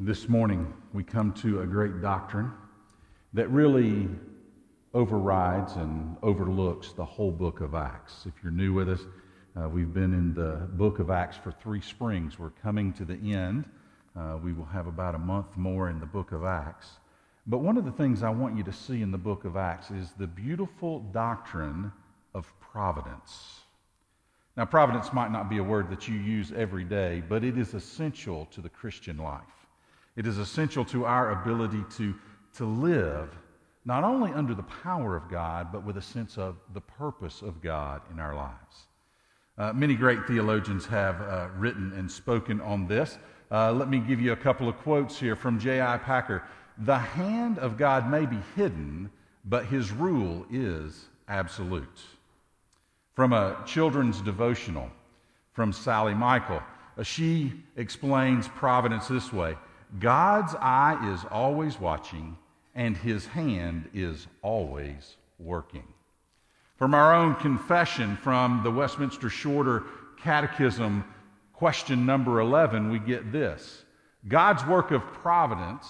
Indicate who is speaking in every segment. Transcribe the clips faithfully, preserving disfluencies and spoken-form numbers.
Speaker 1: This morning we come to a great doctrine that really overrides and overlooks the whole book of Acts. If you're new with us, uh, we've been in the book of Acts for three springs. We're coming to the end. Uh, we will have about a month more in the book of Acts. But one of the things I want you to see in the book of Acts is the beautiful doctrine of providence. Now, providence might not be a word that you use every day, but it is essential to the Christian life. It is essential to our ability to, to live not only under the power of God, but with a sense of the purpose of God in our lives. Uh, many great theologians have uh, written and spoken on this. Uh, let me give you a couple of quotes here from J I Packer. The hand of God may be hidden, but his rule is absolute. From a children's devotional from Sally Michael, uh, she explains providence this way: God's eye is always watching, and his hand is always working. From our own confession from the Westminster Shorter Catechism, question number eleven, we get this: God's work of providence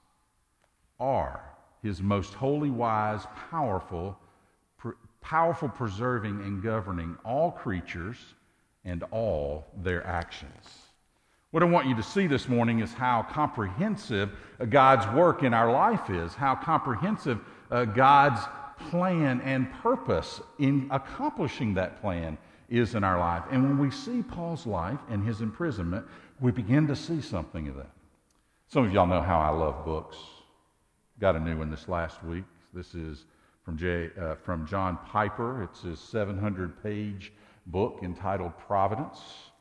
Speaker 1: are his most holy, wise, powerful, pr- powerful preserving and governing all creatures and all their actions. What I want you to see this morning is how comprehensive God's work in our life is, how comprehensive uh, God's plan and purpose in accomplishing that plan is in our life. And when we see Paul's life and his imprisonment, we begin to see something of that. Some of y'all know how I love books. Got a new one this last week. This is from, J, uh, from John Piper. It's his seven hundred page book entitled Providence.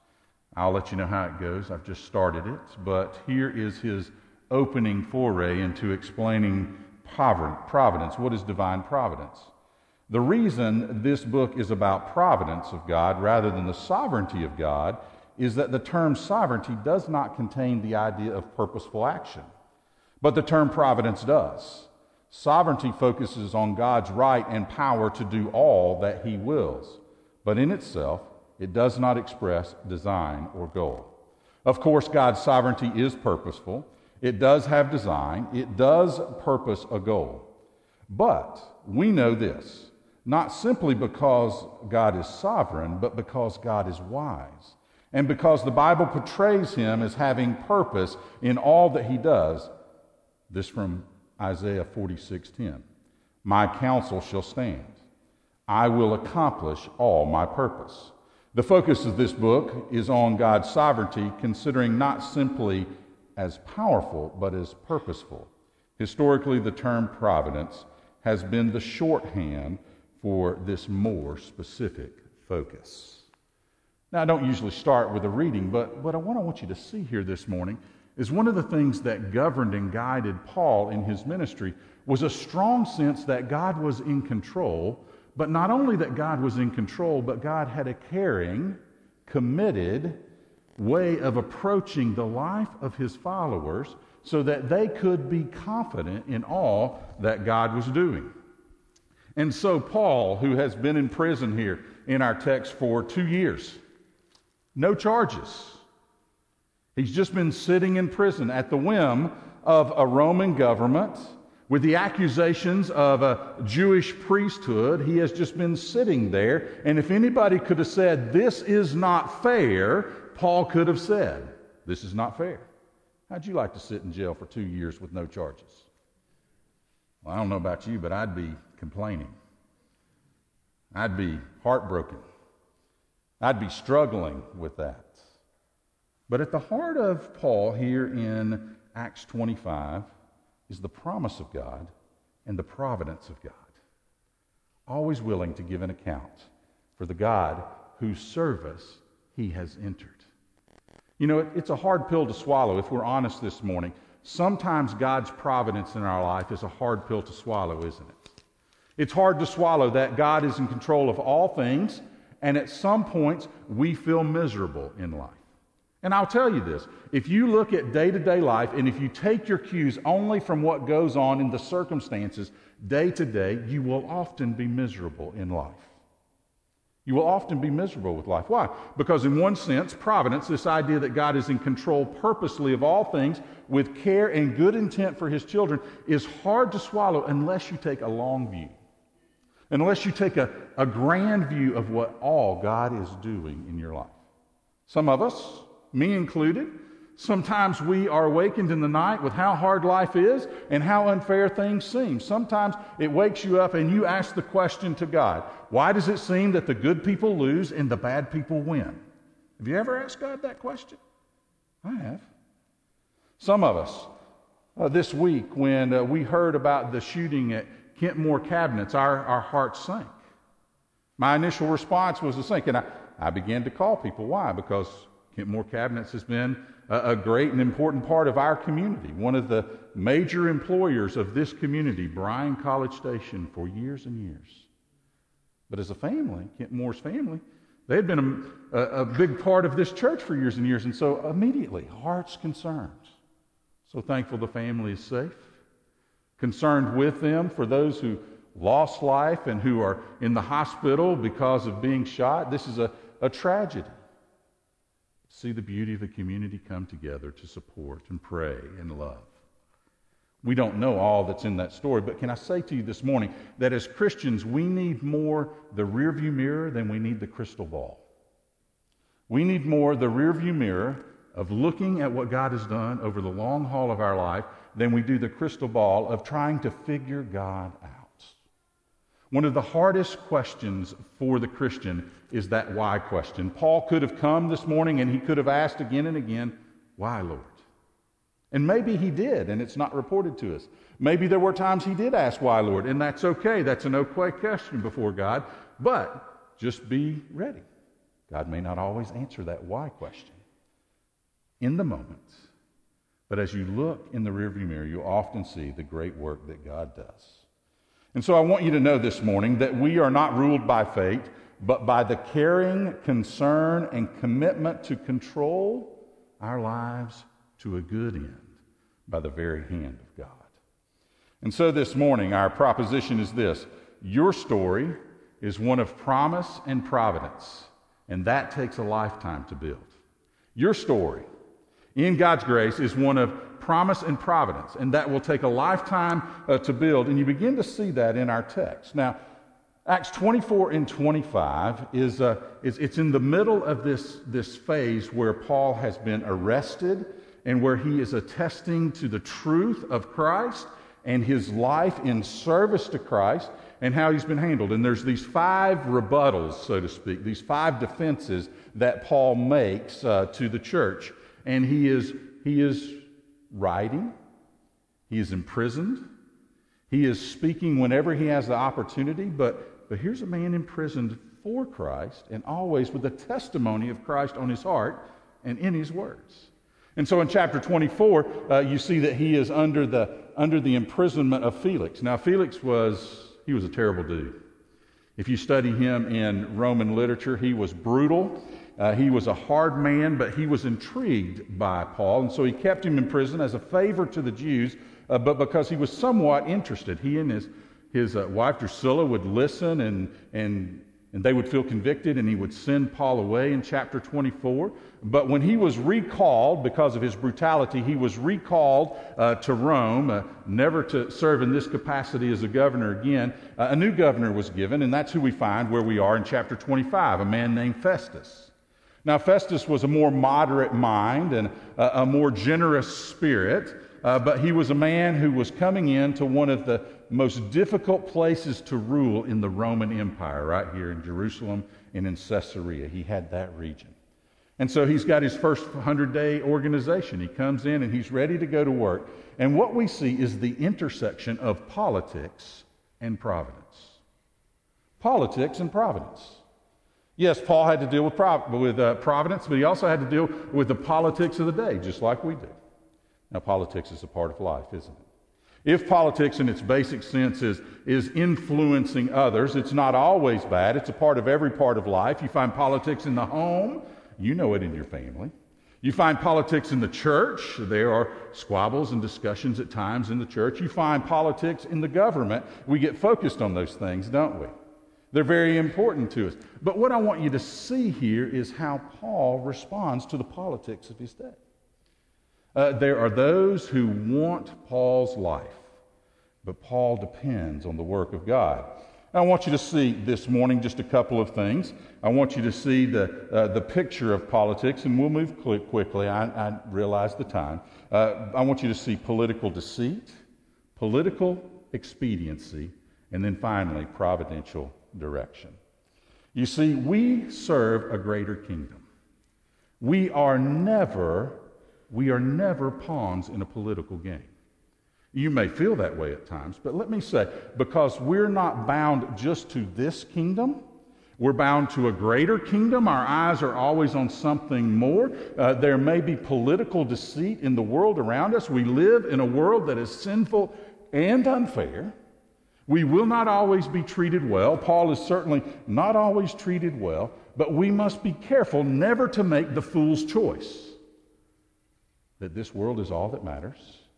Speaker 1: I'll let you know how it goes. I've just started it, but here is his opening foray into explaining providence. What is divine providence? The reason this book is about providence of God rather than the sovereignty of God is that the term sovereignty does not contain the idea of purposeful action, but the term providence does. Sovereignty focuses on God's right and power to do all that he wills, but in itself, it does not express design or goal. Of course, God's sovereignty is purposeful. It does have design. It does purpose a goal. But we know this, not simply because God is sovereign, but because God is wise. And because the Bible portrays him as having purpose in all that he does. This from Isaiah forty-six ten. My counsel shall stand. I will accomplish all my purpose. The focus of this book is on God's sovereignty, considering not simply as powerful, but as purposeful. Historically, the term providence has been the shorthand for this more specific focus. Now, I don't usually start with a reading, but what I want, I want you to see here this morning is one of the things that governed and guided Paul in his ministry was a strong sense that God was in control. But not only that God was in control, but God had a caring, committed way of approaching the life of his followers so that they could be confident in all that God was doing. And so Paul, who has been in prison here in our text for two years, no charges. He's just been sitting in prison at the whim of a Roman government, with the accusations of a Jewish priesthood. He has just been sitting there. And if anybody could have said, this is not fair, Paul could have said, this is not fair. How'd you like to sit in jail for two years with no charges? Well, I don't know about you, but I'd be complaining. I'd be heartbroken. I'd be struggling with that. But at the heart of Paul here in Acts twenty-five is the promise of God and the providence of God, always willing to give an account for the God whose service he has entered. You know, it, it's a hard pill to swallow if we're honest this morning. Sometimes God's providence in our life is a hard pill to swallow, isn't it? It's hard to swallow that God is in control of all things, and at some points we feel miserable in life. And I'll tell you this, if you look at day-to-day life and if you take your cues only from what goes on in the circumstances day to day, you will often be miserable in life. You will often be miserable with life. Why? Because in one sense, providence, this idea that God is in control purposely of all things with care and good intent for his children, is hard to swallow unless you take a long view. Unless you take a, a grand view of what all God is doing in your life. Some of us, me included, sometimes we are awakened in the night with how hard life is and how unfair things seem. Sometimes it wakes you up and you ask the question to God, why does it seem that the good people lose and the bad people win? Have you ever asked God that question? I have. Some of us, uh, this week when uh, we heard about the shooting at Kentmore Cabinets, our, our hearts sank. My initial response was to sink, and I, I began to call people. Why? Because Kentmore Cabinets has been a, a great and important part of our community, one of the major employers of this community, Bryan College Station, for years and years. But as a family, Kentmore's family, they had been a, a, a big part of this church for years and years, and so immediately, hearts concerned. So thankful the family is safe. Concerned with them for those who lost life and who are in the hospital because of being shot. This is a, a tragedy. See the beauty of the community come together to support and pray and love. We don't know all that's in that story, but can I say to you this morning that as Christians, we need more the rearview mirror than we need the crystal ball. We need more the rearview mirror of looking at what God has done over the long haul of our life than we do the crystal ball of trying to figure God out. One of the hardest questions for the Christian is that why question. Paul could have come this morning and he could have asked again and again, why, Lord? And maybe he did, and it's not reported to us. Maybe there were times he did ask why, Lord, and that's okay. That's an okay question before God, but just be ready. God may not always answer that why question in the moment. But as you look in the rearview mirror, you often see the great work that God does. And so I want you to know this morning that we are not ruled by fate, but by the caring, concern, and commitment to control our lives to a good end by the very hand of God. And so this morning, our proposition is this: your story is one of promise and providence, and that takes a lifetime to build. Your story, in God's grace, is one of promise and providence, and that will take a lifetime uh, to build, and you begin to see that in our text. Now, Acts twenty-four and twenty-five is, uh, is it's in the middle of this, this phase where Paul has been arrested and where he is attesting to the truth of Christ and his life in service to Christ and how he's been handled. And there's these five rebuttals, so to speak, these five defenses that Paul makes uh, to the church. And he is, he is writing, he is imprisoned, he is speaking whenever he has the opportunity, but, but here's a man imprisoned for Christ and always with the testimony of Christ on his heart and in his words. And so in chapter twenty-four, uh, you see that he is under the, under the imprisonment of Felix. Now Felix was, he was a terrible dude. If you study him in Roman literature, he was brutal. Uh, he was a hard man, but he was intrigued by Paul, and so he kept him in prison as a favor to the Jews, uh, but because he was somewhat interested. He and his, his uh, wife Drusilla would listen, and, and, and they would feel convicted, and he would send Paul away in chapter twenty-four. But when he was recalled, because of his brutality, he was recalled uh, to Rome, uh, never to serve in this capacity as a governor again. Uh, a new governor was given, and that's who we find where we are in chapter twenty-five, a man named Festus. Now, Festus was a more moderate mind and a, a more generous spirit, uh, but he was a man who was coming into one of the most difficult places to rule in the Roman Empire, right here in Jerusalem and in Caesarea. He had that region. And so he's got his first hundred-day organization. He comes in and he's ready to go to work. And what we see is the intersection of politics and providence. Politics and providence. Yes, Paul had to deal with, prov- with uh, providence, but he also had to deal with the politics of the day, just like we do. Now, politics is a part of life, isn't it? If politics in its basic sense is, is influencing others, it's not always bad. It's a part of every part of life. You find politics in the home. You know it in your family. You find politics in the church. There are squabbles and discussions at times in the church. You find politics in the government. We get focused on those things, don't we? They're very important to us. But what I want you to see here is how Paul responds to the politics of his day. Uh, there are those who want Paul's life, but Paul depends on the work of God. I want you to see this morning just a couple of things. I want you to see the uh, the picture of politics, and we'll move quick, quickly. I, I realize the time. Uh, I want you to see political deceit, political expediency, and then finally, providential direction. You see, we serve a greater kingdom. We are never, we are never pawns in a political game. You may feel that way at times, but let me say, because we're not bound just to this kingdom, we're bound to a greater kingdom. Our eyes are always on something more. Uh, there may be political deceit in the world around us. We live in a world that is sinful and unfair. We will not always be treated well. Paul is certainly not always treated well, but we must be careful never to make the fool's choice that this world is all that matters,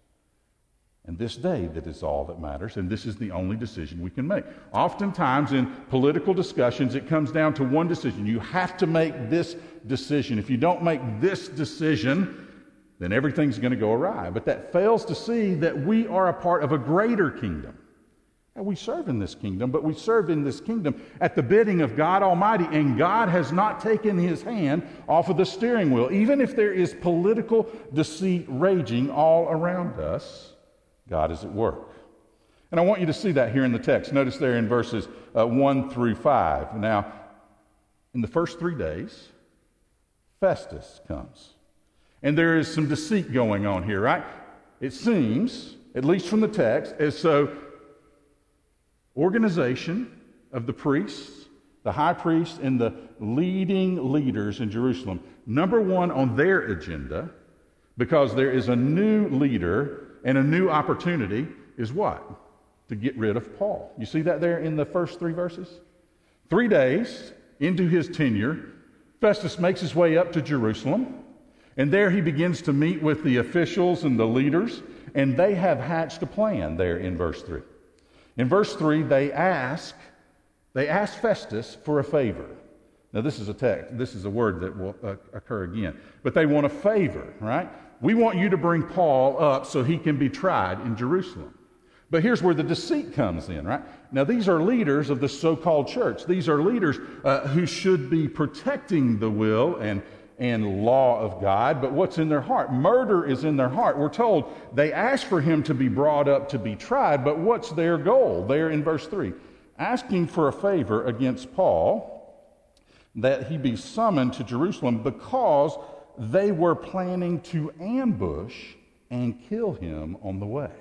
Speaker 1: and this day that is all that matters, and this is the only decision we can make. Oftentimes in political discussions, it comes down to one decision. You have to make this decision. If you don't make this decision, then everything's going to go awry. But that fails to see that we are a part of a greater kingdom. And we serve in this kingdom, but we serve in this kingdom at the bidding of God Almighty, and God has not taken his hand off of the steering wheel. Even if there is political deceit raging all around us, God is at work. And I want you to see that here in the text. Notice there in verses uh, one through five. Now, in the first three days, Festus comes. And there is some deceit going on here, right? It seems, at least from the text, as so organization of the priests, the high priest, and the leading leaders in Jerusalem, number one on their agenda, because there is a new leader and a new opportunity, is what? To get rid of Paul. You see that there in the first three verses? Three days into his tenure, Festus makes his way up to Jerusalem, and there he begins to meet with the officials and the leaders, and they have hatched a plan there in verse three. In verse three, they ask, they ask Festus for a favor. Now, this is a text, this is a word that will uh, occur again. But they want a favor, right? We want you to bring Paul up so he can be tried in Jerusalem. But here's where the deceit comes in, right? Now, these are leaders of the so-called church. These are leaders uh, who should be protecting the will and and law of God, but what's in their heart? Murder is in their heart. We're told they ask for him to be brought up to be tried, but what's their goal? There in verse three, asking for a favor against Paul, that he be summoned to Jerusalem because they were planning to ambush and kill him on the way.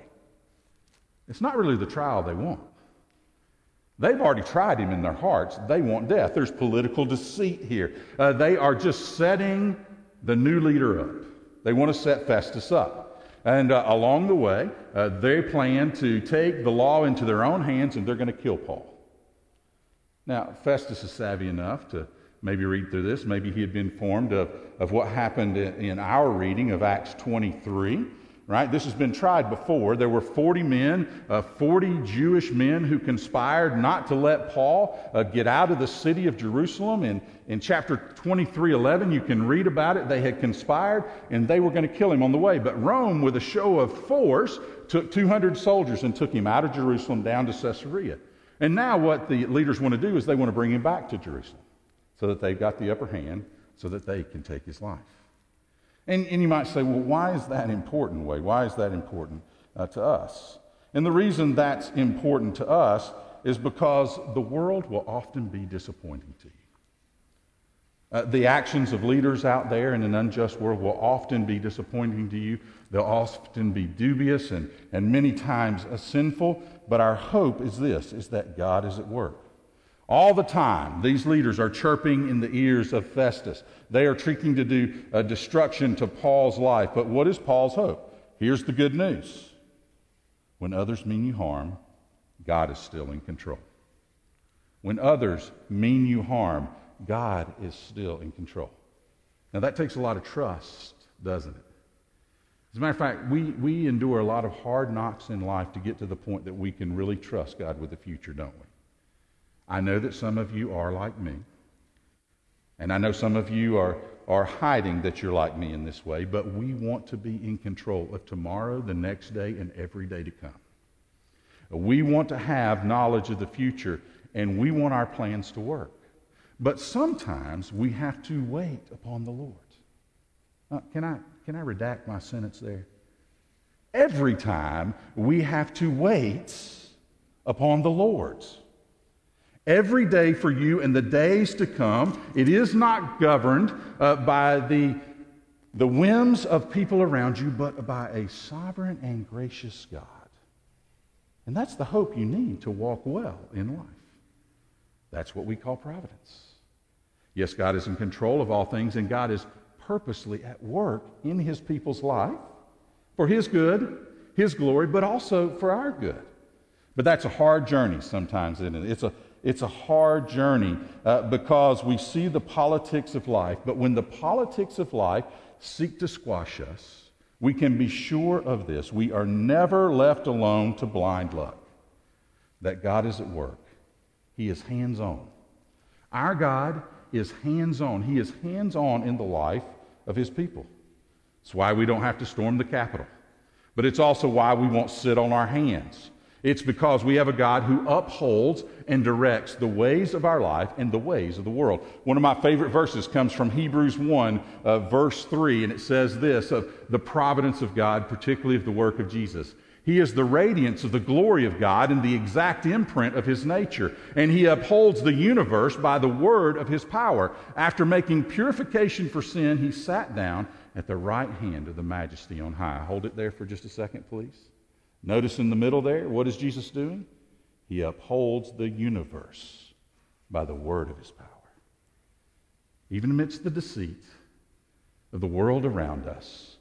Speaker 1: It's not really the trial they want. They've already tried him in their hearts. They want death. There's political deceit here. Uh, they are just setting the new leader up. They want to set Festus up. And uh, along the way, uh, they plan to take the law into their own hands, and they're going to kill Paul. Now, Festus is savvy enough to maybe read through this. Maybe he had been informed of, of what happened in, in our reading of Acts twenty-three. Right? This has been tried before. There were forty men, uh, forty Jewish men who conspired not to let Paul uh, get out of the city of Jerusalem. In, in chapter twenty-three eleven, you can read about it. They had conspired, and they were going to kill him on the way. But Rome, with a show of force, took two hundred soldiers and took him out of Jerusalem down to Caesarea. And now what the leaders want to do is they want to bring him back to Jerusalem so that they've got the upper hand so that they can take his life. And, and you might say, well, why is that important, Wade? Why is that important uh, to us? And the reason that's important to us is because the world will often be disappointing to you. Uh, the actions of leaders out there in an unjust world will often be disappointing to you. They'll often be dubious and, and many times uh, sinful. But our hope is this, is that God is at work. All the time, these leaders are chirping in the ears of Festus. They are seeking to do uh, destruction to Paul's life. But what is Paul's hope? Here's the good news. When others mean you harm, God is still in control. When others mean you harm, God is still in control. Now that takes a lot of trust, doesn't it? As a matter of fact, we, we endure a lot of hard knocks in life to get to the point that we can really trust God with the future, don't we? I know that some of you are like me. And I know some of you are, are hiding that you're like me in this way, but we want to be in control of tomorrow, the next day, and every day to come. We want to have knowledge of the future, and we want our plans to work. But sometimes we have to wait upon the Lord. Uh, can I, can I redact my sentence there? Every time we have to wait upon the Lord. Every day for you and the days to come, it is not governed uh, by the, the whims of people around you, but by a sovereign and gracious God. And that's the hope you need to walk well in life. That's what we call providence. Yes, God is in control of all things, and God is purposely at work in his people's life for his good, his glory, but also for our good. But that's a hard journey sometimes, isn't it? It's a It's a hard journey uh, because we see the politics of life. But when the politics of life seek to squash us, we can be sure of this. We are never left alone to blind luck. That God is at work. He is hands-on. Our God is hands-on. He is hands-on in the life of his people. It's why we don't have to storm the Capitol. But it's also why we won't sit on our hands. It's because we have a God who upholds and directs the ways of our life and the ways of the world. One of my favorite verses comes from Hebrews one, uh, verse three, and it says this, of the providence of God, particularly of the work of Jesus. He is the radiance of the glory of God and the exact imprint of his nature, and he upholds the universe by the word of his power. After making purification for sin, he sat down at the right hand of the Majesty on high. Hold it there for just a second, please. Notice in the middle there, what is Jesus doing? He upholds the universe by the word of his power. Even amidst the deceit of the world around us,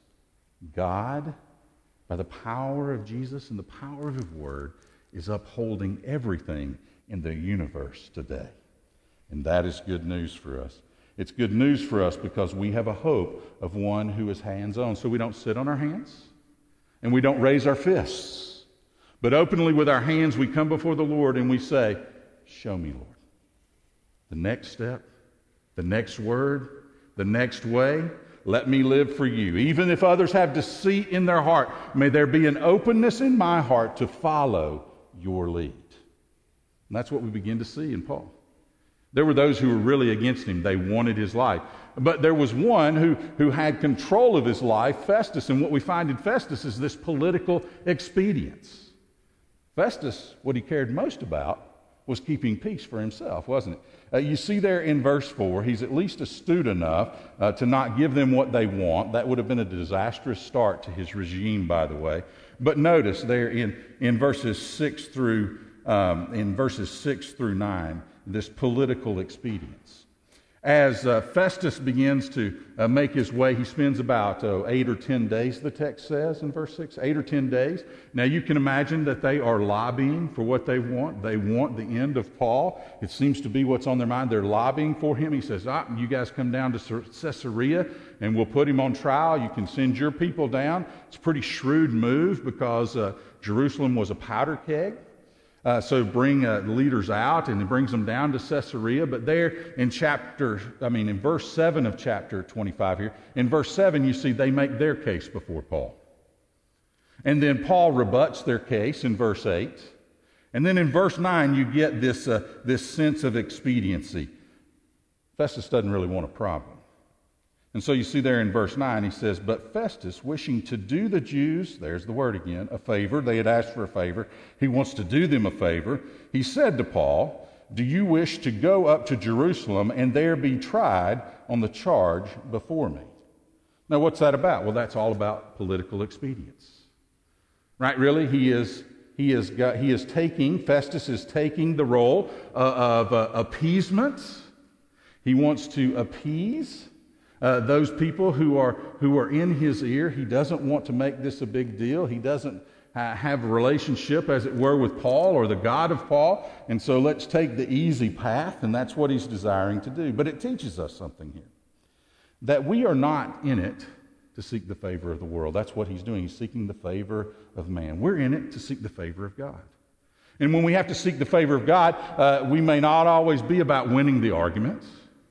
Speaker 1: God, by the power of Jesus and the power of his word, is upholding everything in the universe today. And that is good news for us. It's good news for us because we have a hope of one who is hands-on. So we don't sit on our hands. And we don't raise our fists, but openly with our hands we come before the Lord and we say, show me, Lord, the next step, the next word, the next way. Let me live for you. Even if others have deceit in their heart, may there be an openness in my heart to follow your lead. And that's what we begin to see in Paul. There were those who were really against him. They wanted his life. But there was one who, who had control of his life, Festus. And what we find in Festus is this political expedience. Festus, what he cared most about was keeping peace for himself, wasn't it? Uh, you see there in verse four, he's at least astute enough uh, to not give them what they want. That would have been a disastrous start to his regime, by the way. But notice there in, in verses six through um, in verses six through nine, this political expedience. As uh, Festus begins to uh, make his way, he spends about uh, eight or ten days, the text says in verse six, eight or ten days. Now you can imagine that they are lobbying for what they want. They want the end of Paul. It seems to be what's on their mind. They're lobbying for him. He says, ah, you guys come down to Caesarea and we'll put him on trial. You can send your people down. It's a pretty shrewd move because uh, Jerusalem was a powder keg. Uh, so bring uh, leaders out, and he brings them down to Caesarea. But there in chapter, I mean, in verse seven of chapter twenty-five here, in verse seven, you see they make their case before Paul. And then Paul rebuts their case in verse eight. And then in verse nine, you get this, uh, this sense of expediency. Festus doesn't really want a problem. And so you see there in verse nine, he says, but Festus, wishing to do the Jews, there's the word again, a favor. They had asked for a favor. He wants to do them a favor. He said to Paul, do you wish to go up to Jerusalem and there be tried on the charge before me? Now, what's that about? Well, that's all about political expedience. Right, really? He is, he is, got, he is taking, Festus is taking the role uh, of uh, appeasement. He wants to appease Uh, those people who are who are in his ear. He doesn't want to make this a big deal. He doesn't uh, have a relationship, as it were, with Paul or the God of Paul. And so let's take the easy path, and that's what he's desiring to do. But it teaches us something here, that we are not in it to seek the favor of the world. That's what he's doing. He's seeking the favor of man. We're in it to seek the favor of God. And when we have to seek the favor of God, uh, we may not always be about winning the arguments,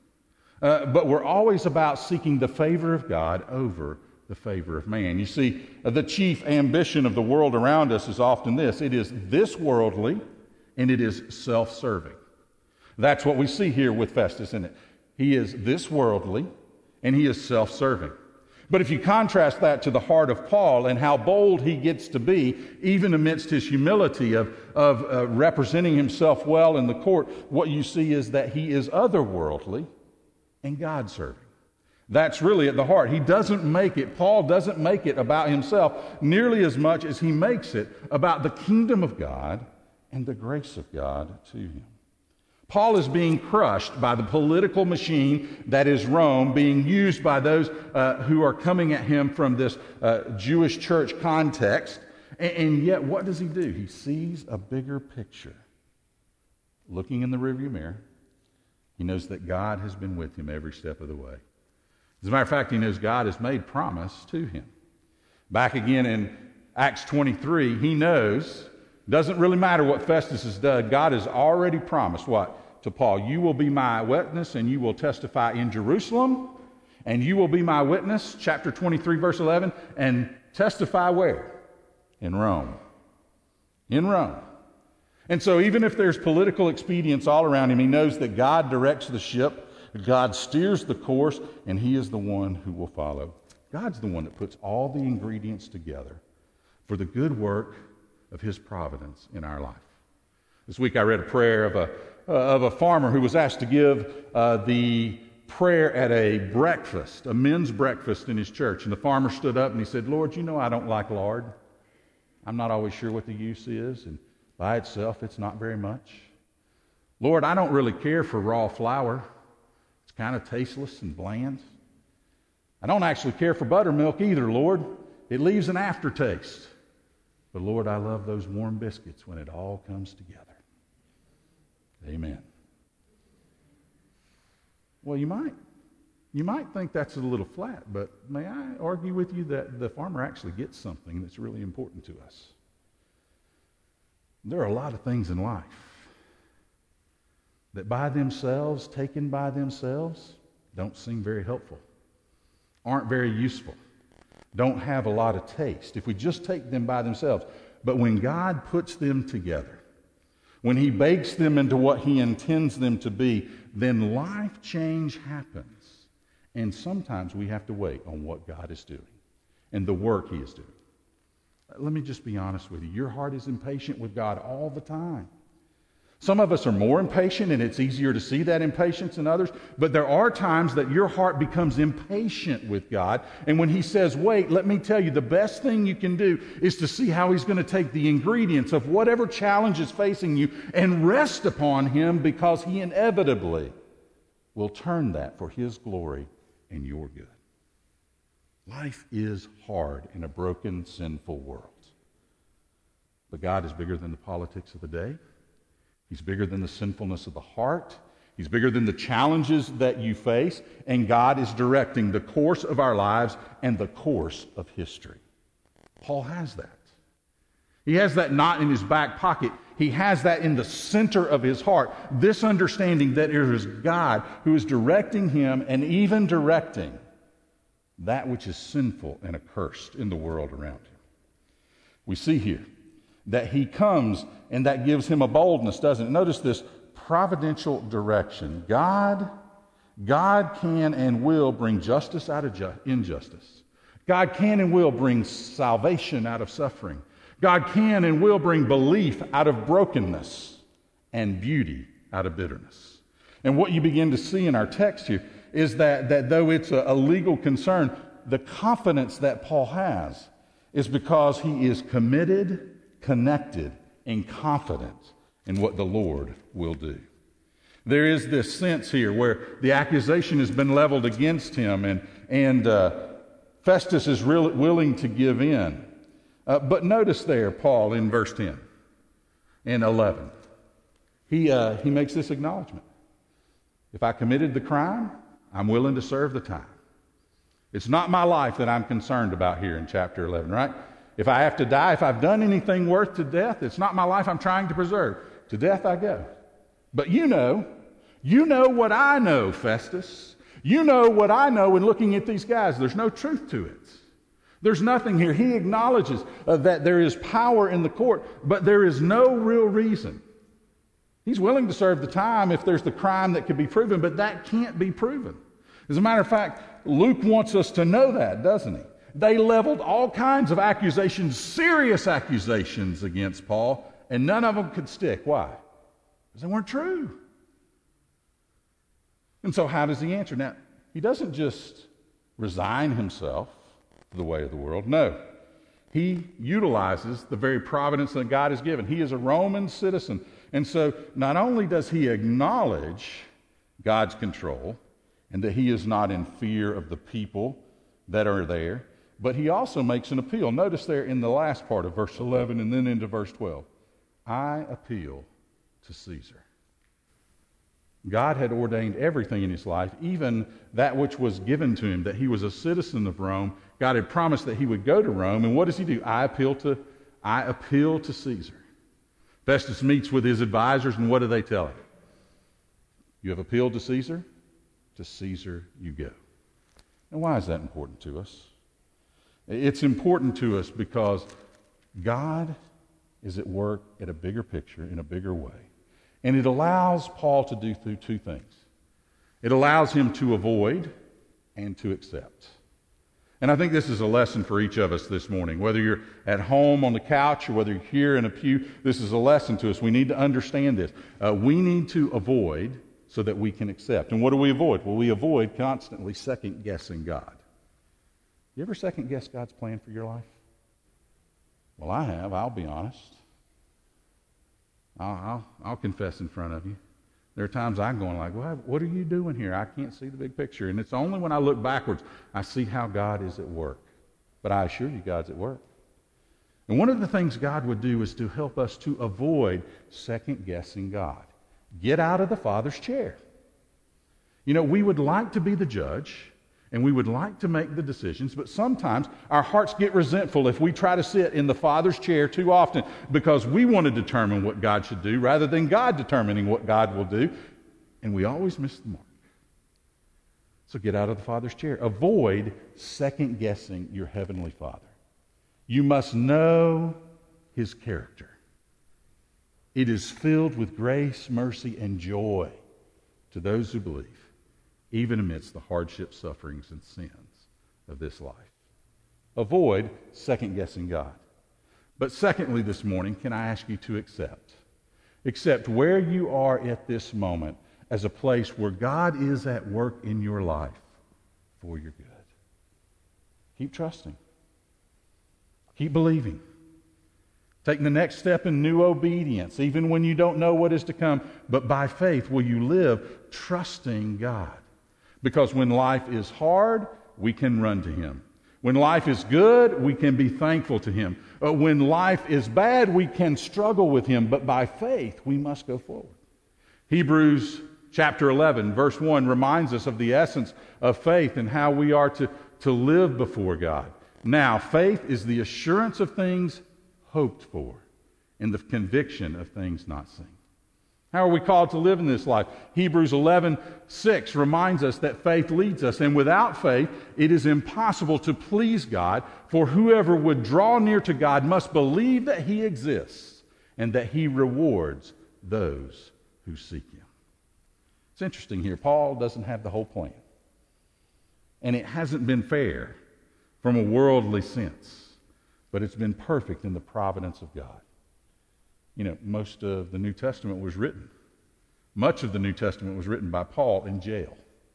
Speaker 1: uh, but we're always about seeking the favor of God over the favor of man. You see, uh, the chief ambition of the world around us is often this. It is this worldly, and it is self-serving. That's what we see here with Festus, isn't it? He is this worldly, and he is self-serving. But if you contrast that to the heart of Paul and how bold he gets to be, even amidst his humility of, of uh, representing himself well in the court, what you see is that he is otherworldly and God-serving. That's really at the heart. He doesn't make it, Paul doesn't make it about himself nearly as much as he makes it about the kingdom of God and the grace of God to him. Paul is being crushed by the political machine that is Rome, being used by those uh, who are coming at him from this uh, Jewish church context. And, and yet, what does he do? He sees a bigger picture. Looking in the rearview mirror, he knows that God has been with him every step of the way. As a matter of fact, he knows God has made promise to him. Back again in Acts twenty-three, he knows, doesn't really matter what Festus has done, God has already promised what? To Paul, you will be my witness and you will testify in Jerusalem, and you will be my witness, chapter twenty-three, verse eleven, and testify where? In Rome. In Rome. And so even if there's political expedience all around him, he knows that God directs the ship, God steers the course, and he is the one who will follow. God's the one that puts all the ingredients together for the good work of his providence in our life. This week I read a prayer of a uh, of a farmer who was asked to give uh, the prayer at a breakfast, a men's breakfast in his church. And the farmer stood up and he said, Lord, you know I don't like lard. I'm not always sure what the use is, and by itself it's not very much. Lord, I don't really care for raw flour. It's kind of tasteless and bland. I don't actually care for buttermilk either, Lord. It leaves an aftertaste. But Lord, I love those warm biscuits when it all comes together. Amen. Well, you might, you might think that's a little flat, but may I argue with you that the farmer actually gets something that's really important to us. There are a lot of things in life that by themselves, taken by themselves, don't seem very helpful, aren't very useful, don't have a lot of taste if we just take them by themselves. But when God puts them together, when he bakes them into what he intends them to be, then life change happens. And sometimes we have to wait on what God is doing and the work he is doing. Let me just be honest with you. Your heart is impatient with God all the time. Some of us are more impatient, and it's easier to see that impatience in others. But there are times that your heart becomes impatient with God. And when he says, wait, let me tell you, the best thing you can do is to see how he's going to take the ingredients of whatever challenge is facing you and rest upon him, because he inevitably will turn that for his glory and your good. Life is hard in a broken, sinful world. But God is bigger than the politics of the day. He's bigger than the sinfulness of the heart. He's bigger than the challenges that you face. And God is directing the course of our lives and the course of history. Paul has that. He has that not in his back pocket. He has that in the center of his heart. This understanding that it is God who is directing him and even directing that which is sinful and accursed in the world around him. We see here that he comes, and that gives him a boldness, doesn't it? Notice this providential direction. God, God can and will bring justice out of ju- injustice. God can and will bring salvation out of suffering. God can and will bring belief out of brokenness and beauty out of bitterness. And what you begin to see in our text here is that, that though it's a, a legal concern, the confidence that Paul has is because he is committed, connected, and confident in what the Lord will do. There is this sense here where the accusation has been leveled against him, and, and uh, Festus is really willing to give in. Uh, but notice there, Paul, in verse ten and eleven, he, uh, he makes this acknowledgement. If I committed the crime, I'm willing to serve the time. It's not my life that I'm concerned about here in chapter eleven, right? If I have to die, if I've done anything worth to death, it's not my life I'm trying to preserve. To death I go. But you know, you know what I know, Festus. You know what I know in looking at these guys. There's no truth to it. There's nothing here. He acknowledges uh, that there is power in the court, but there is no real reason. He's willing to serve the time if there's the crime that could be proven, but that can't be proven. As a matter of fact, Luke wants us to know that, doesn't he? They leveled all kinds of accusations, serious accusations against Paul, and none of them could stick. Why? Because they weren't true. And so how does he answer? Now, he doesn't just resign himself to the way of the world. No. He utilizes the very providence that God has given. He is a Roman citizen. And so not only does he acknowledge God's control and that he is not in fear of the people that are there, but he also makes an appeal. Notice there in the last part of verse eleven and then into verse twelve. I appeal to Caesar. God had ordained everything in his life, even that which was given to him, that he was a citizen of Rome. God had promised that he would go to Rome, and what does he do? I appeal to, I appeal to Caesar. Festus meets with his advisors, and what do they tell him? You have appealed to Caesar? To Caesar you go. And why is that important to us? It's important to us because God is at work at a bigger picture, in a bigger way. And it allows Paul to do through two things. It allows him to avoid and to accept. And I think this is a lesson for each of us this morning. Whether you're at home on the couch or whether you're here in a pew, this is a lesson to us. We need to understand this. Uh, we need to avoid so that we can accept. And what do we avoid? Well, we avoid constantly second-guessing God. You ever second-guess God's plan for your life? Well, I have. I'll be honest. I'll, I'll, I'll confess in front of you. There are times I'm going like, well, what are you doing here? I can't see the big picture. And it's only when I look backwards I see how God is at work. But I assure you, God's at work. And one of the things God would do is to help us to avoid second-guessing God. Get out of the Father's chair. You know, we would like to be the judge, and we would like to make the decisions, but sometimes our hearts get resentful if we try to sit in the Father's chair too often because we want to determine what God should do rather than God determining what God will do, and we always miss the mark. So get out of the Father's chair. Avoid second-guessing your Heavenly Father. You must know His character. It is filled with grace, mercy, and joy to those who believe, even amidst the hardships, sufferings, and sins of this life. Avoid second-guessing God. But secondly this morning, can I ask you to accept? Accept where you are at this moment as a place where God is at work in your life for your good. Keep trusting. Keep believing. Taking the next step in new obedience, even when you don't know what is to come. But by faith will you live trusting God. Because when life is hard, we can run to Him. When life is good, we can be thankful to Him. Uh, when life is bad, we can struggle with Him. But by faith, we must go forward. Hebrews chapter eleven, verse one reminds us of the essence of faith and how we are to, to live before God. Now, faith is the assurance of things hoped for and the conviction of things not seen. How are we called to live in this life? Hebrews eleven six reminds us that faith leads us, and without faith it is impossible to please God, for whoever would draw near to God must believe that He exists and that He rewards those who seek Him. It's interesting here. Paul doesn't have the whole plan, and it hasn't been fair from a worldly sense, but it's been perfect in the providence of God. You know, most of the New Testament was written. Much of the New Testament was written by Paul in jail.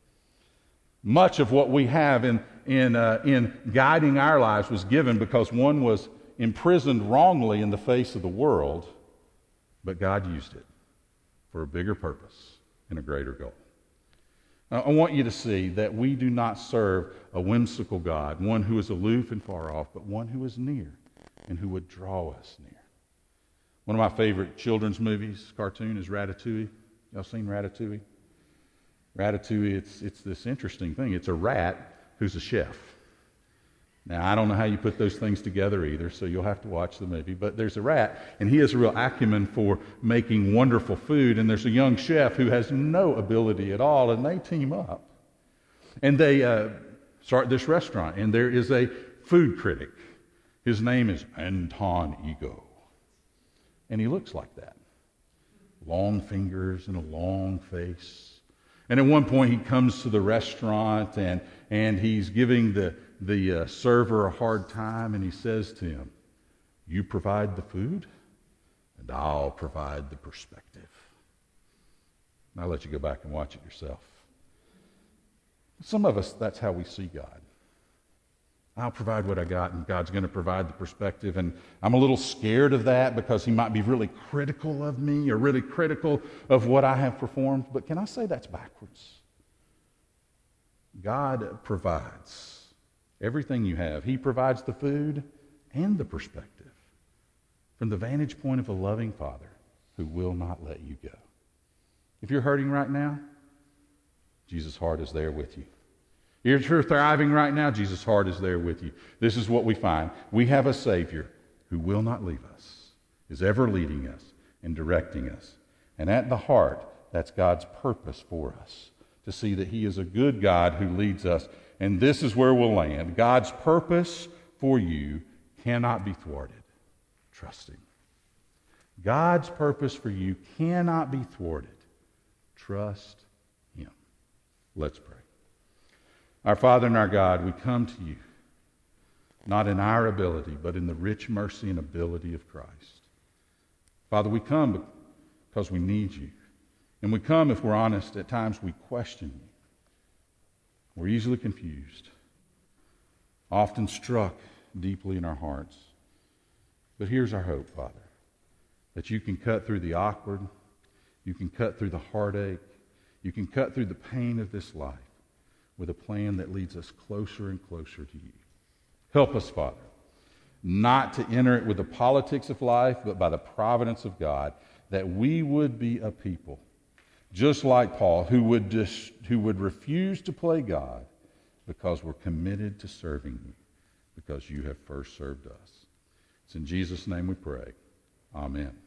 Speaker 1: Much of what we have in, in, uh, in guiding our lives was given because one was imprisoned wrongly in the face of the world, but God used it for a bigger purpose and a greater goal. Now, I want you to see that we do not serve a whimsical God, one who is aloof and far off, but one who is near and who would draw us near. One of my favorite children's movies, cartoon, is Ratatouille. Y'all seen Ratatouille? Ratatouille, it's, it's this interesting thing. It's a rat who's a chef. Now, I don't know how you put those things together either, so you'll have to watch the movie. But there's a rat, and he has a real acumen for making wonderful food. And there's a young chef who has no ability at all, and they team up. And they uh, start this restaurant, and there is a food critic. His name is Anton Ego. And he looks like that. Long fingers and a long face. And at one point he comes to the restaurant, and, and he's giving the, the uh, server a hard time, and he says to him, "You provide the food, and I'll provide the perspective." I'll let you go back and watch it yourself. Some of us, that's how we see God. I'll provide what I got, and God's going to provide the perspective. And I'm a little scared of that because he might be really critical of me or really critical of what I have performed. But can I say that's backwards? God provides everything you have. He provides the food and the perspective from the vantage point of a loving Father who will not let you go. If you're hurting right now, Jesus' heart is there with you. If you're thriving right now, Jesus' heart is there with you. This is what we find. We have a Savior who will not leave us, is ever leading us and directing us. And at the heart, that's God's purpose for us, to see that he is a good God who leads us. And this is where we'll land. God's purpose for you cannot be thwarted. Trust him. God's purpose for you cannot be thwarted. Trust him. Let's pray. Our Father and our God, we come to you, not in our ability, but in the rich mercy and ability of Christ. Father, we come because we need you. And we come, if we're honest, at times we question you. We're easily confused, often struck deeply in our hearts. But here's our hope, Father, that you can cut through the awkward, you can cut through the heartache, you can cut through the pain of this life with a plan that leads us closer and closer to you. Help us, Father, not to enter it with the politics of life, but by the providence of God, that we would be a people, just like Paul, who would, dis- who would refuse to play God because we're committed to serving you, because you have first served us. It's in Jesus' name we pray. Amen.